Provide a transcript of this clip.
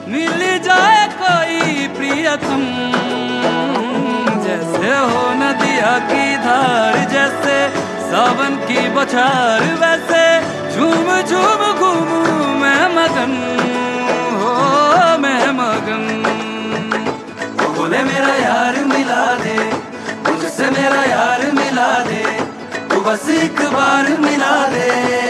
मिल जाए कोई प्रियतम, जैसे हो नदिया की धार, जैसे सावन की बौछार, वैसे झूम झूम घूमूं मैं मगन, हो मैं मगन। वो बोले मेरा यार मिला दे, मुझसे मेरा यार मिला दे, तू बस एक बार मिला दे।